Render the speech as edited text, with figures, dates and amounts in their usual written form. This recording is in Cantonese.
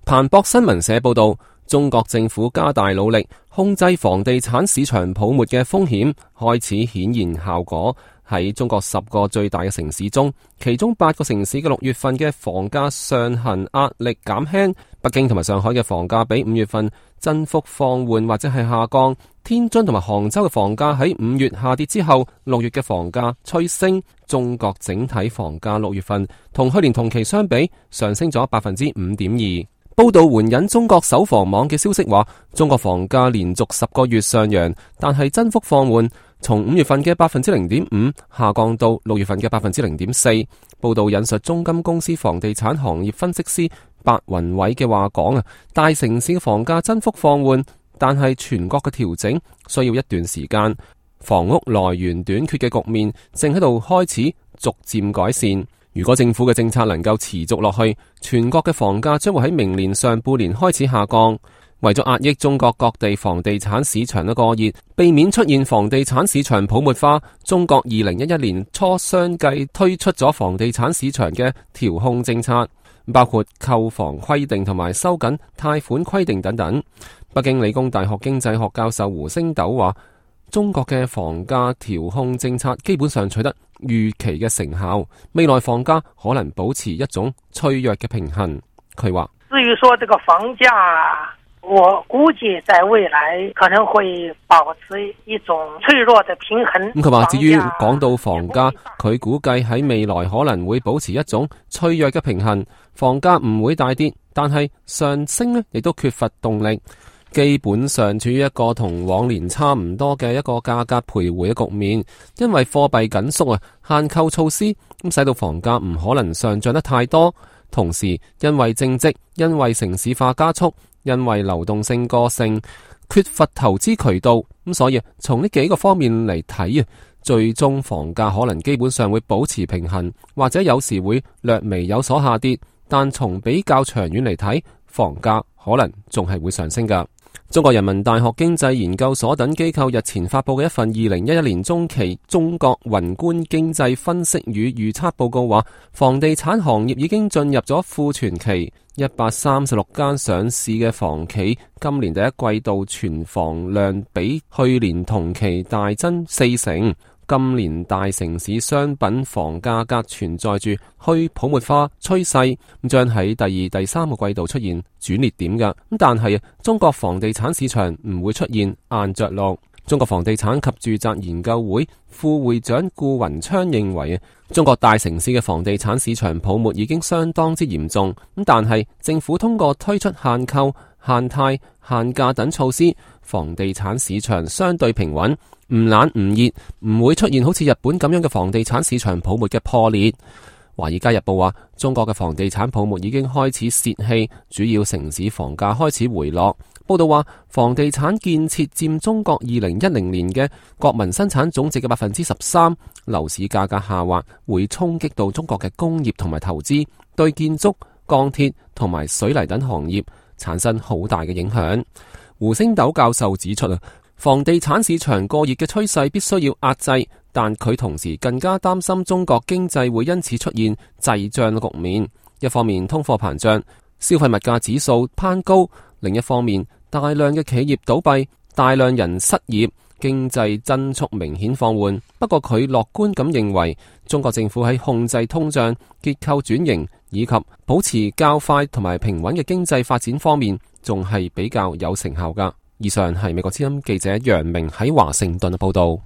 彭博新聞社報道，中國政府加大努力控制房地產市場泡沫嘅風險，開始顯現效果。喺中國10個最大嘅城市中，其中8個城市嘅6月份嘅房價上行壓力減輕。北京同埋上海嘅房價比5月份增幅放緩或者係下降。天津同埋杭州嘅房價喺5月下跌之後，6月嘅房價趨升。中國整體房價6月份同去年同期相比上升咗 5.2%。報道援引中國首房網嘅消息話，中國房價連續10個月上揚，但係增幅放緩，從5月份嘅 0.5% 下降到6月份嘅 0.4%。報道引述中金公司房地產行業分析師白雲偉嘅話講，大城市嘅房價增幅放緩，但係全國嘅調整需要一段時間，房屋來源短缺嘅局面正喺度開始逐漸改善。如果政府嘅政策能夠持續落去，全國嘅房價將會喺明年上半年開始下降。為咗壓抑中國各地房地產市場嘅過熱，避免出現房地產市場泡沫化，中國2011年初相繼推出咗房地產市場嘅調控政策，包括購房規定同埋收緊貸款規定等等。北京理工大學經濟學教授胡星斗話，中國嘅房價調控政策基本上取得預期嘅成效，未來房價可能保持一種脆弱嘅平衡。佢話， 至於說這個房價，我估計在未來可能會保持一種脆弱的平衡。 佢話，至於講到房價，佢估計喺未來可能會保持一種脆弱嘅平衡，房價唔會大跌，但係上升呢亦都缺乏動力。基本上處於一個同往年差唔多嘅一個價格徘徊嘅局面，因為貨幣緊縮限購措施咁使到房價唔可能上漲得太多。同時因為政績，因為城市化加速，因為流動性過剩，缺乏投資渠道，咁所以從呢幾個方面嚟睇最終房價可能基本上會保持平衡，或者有時會略微有所下跌，但從比較長遠嚟睇，房價可能仲係會上升㗎。中國人民大學經濟研究所等機構日前發佈嘅一份2011年中期中國宏觀經濟分析與預測報告話，房地產行業已經進入咗庫存期，136間上市嘅房企今年第一季度存房量比去年同期大增40%。今年大城市商品房價格存在住去泡沫化趨勢，將喺第二、第三個季度出現轉捩點㗎。但係中國房地產市場唔會出現硬着陸。中國房地產及住宅研究會副會長顧雲昌認為，中國大城市嘅房地產市場泡沫已經相當之嚴重。但係政府通過推出限購、限貸、限價等措施，房地產市場相對平穩，唔冷唔熱，唔會出現好似日本咁樣嘅房地產市場泡沫嘅破裂。華爾街日報話，中國嘅房地產泡沫已經開始泄氣，主要城市房價開始回落。報道話，房地產建設佔中國2010年嘅國民生產總值嘅 13%， 樓市價格下滑會衝擊到中國嘅工業同埋投資，對建築、鋼鐵同埋水泥等行業產生好大嘅影響。胡星斗教授指出房地產市場過熱嘅趨勢必須要壓制，但佢同時更加擔心中國經濟會因此出現滯脹嘅局面。一方面通貨膨脹，消費物價指數攀高；另一方面大量嘅企業倒閉，大量人失業，經濟增速明顯放緩。不過佢樂觀咁認為，中國政府喺控制通脹、結構轉型以及保持較快同埋平穩嘅經濟發展方面，仲係比較有成效㗎。以上係美國之音記者楊明喺華盛頓嘅報道。